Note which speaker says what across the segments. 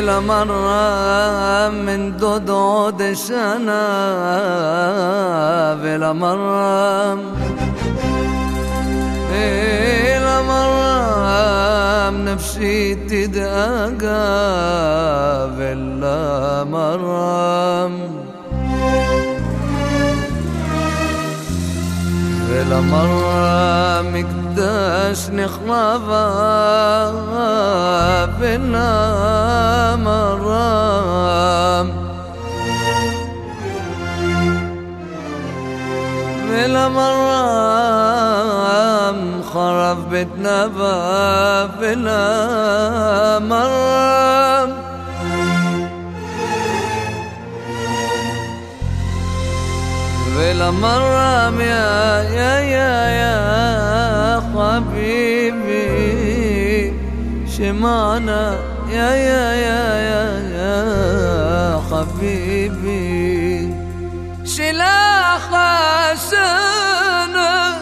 Speaker 1: ولا مرة من دود عود الشنا ولا مرة ولا مرة نفسي تدقى ولا مرة ولا مرة مقداش نخربها ولا مرة ولا مرة خرب بيتنا ولا مرة ولا مرة يا حبيبي شمعنا يا حبيبي شلا خشنا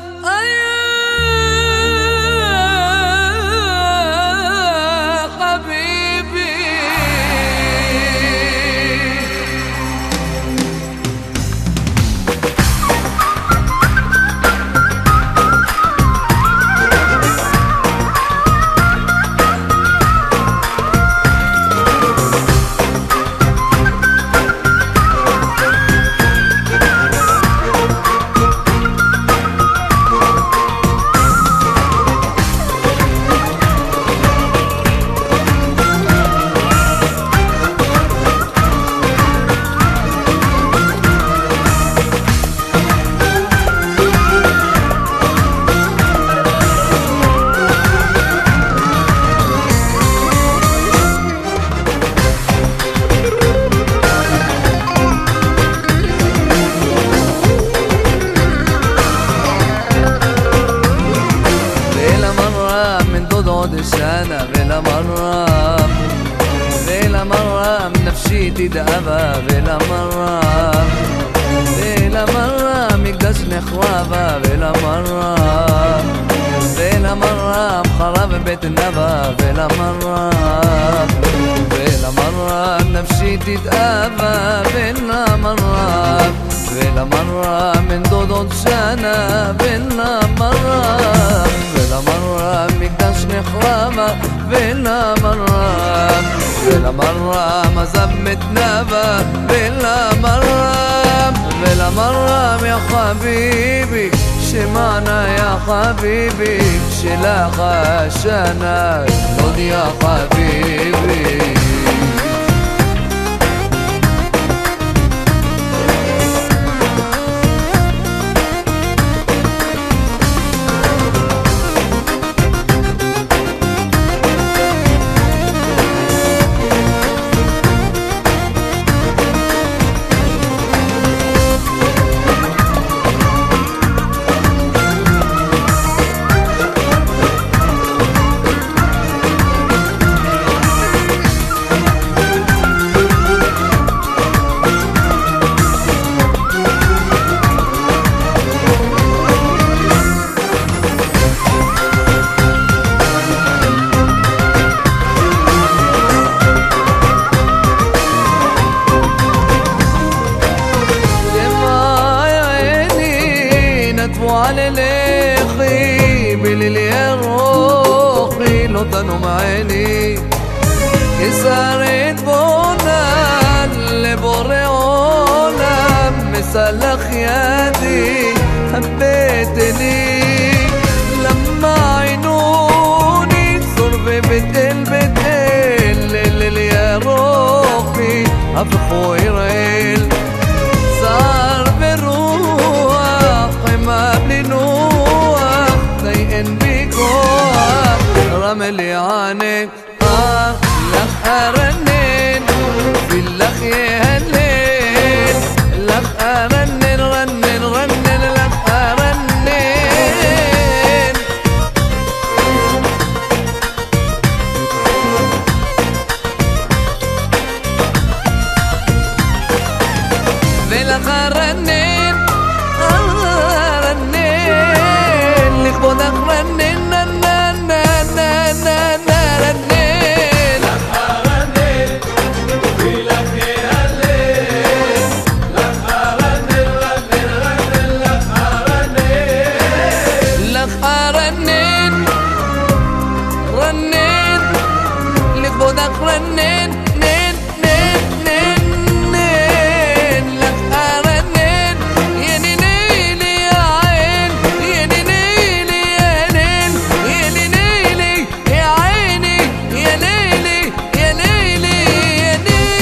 Speaker 1: السنة ولا مرة من نفسيتي دابا ولا مرة مقداش نخربها ولا مرة مخرب بيت النبا ولا مرة نفسيتي دابا ولا مرة من دود سنة ولا مرة مقداش نخربها ولا مرة ما زمتنا ولا مرة يا حبيبي شمعنا يا حبيبي شلا خشنا خذ يا حبيبي على الاخي باللي روحي لو تنوم عيني كسرت بونا اللي برعونا مسلخ يدي حبيتني لما عينوني صرف بتقل اللي يا روحي افخو يريل صار بالروح ما بنوح ضايقن بيكوح رملي عني لخ رنن في اللخ يهلل لخ رنن لخ رنن بلخ رنن رنن رنين نين نين نين نين لك رنين يا نيلي يا عين يا نيلي يا ليل يا نيلي يا عيني يا ليلي يا ليلي يا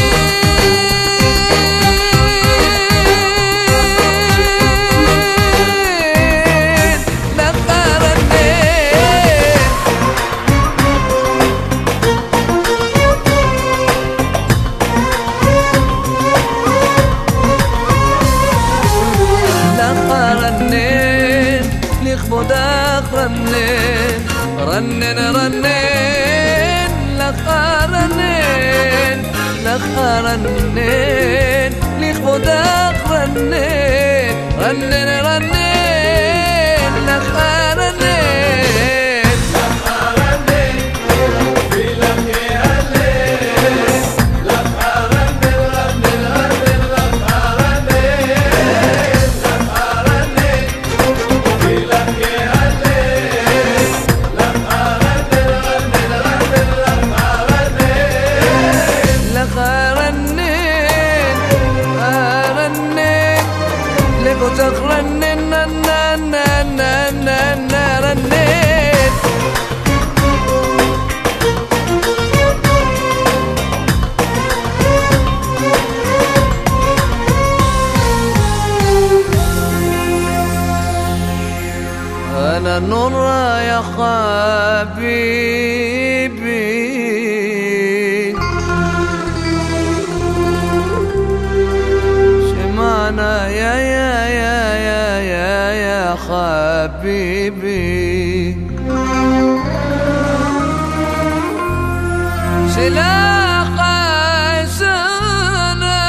Speaker 1: لخبودك رنين رنين رنين لك رنين لك رنين لخبودك رنين رنين رنين لك رنين
Speaker 2: في لك يا ليل لك رنين رنين رنين لك رنين في لك يا ليل لك رنين رنين رنين
Speaker 1: لك رنين رنين لخبودك رنين رنين أنا نور يا حبيبي شمعنا يا حبيبي سلاح عيسانا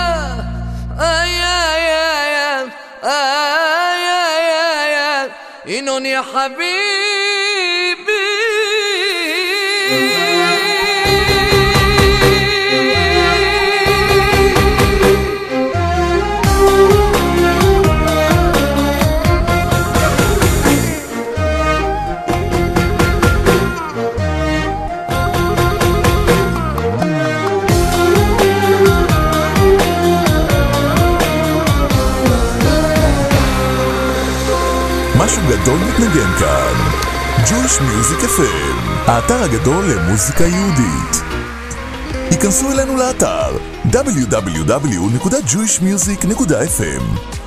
Speaker 1: إنون يا حبيبي
Speaker 3: משהו גדול מתנגן כאן. Jewish Music FM, האתר הגדול למוזיקה יהודית. היכנסו אלינו לאתר www.jewishmusic.fm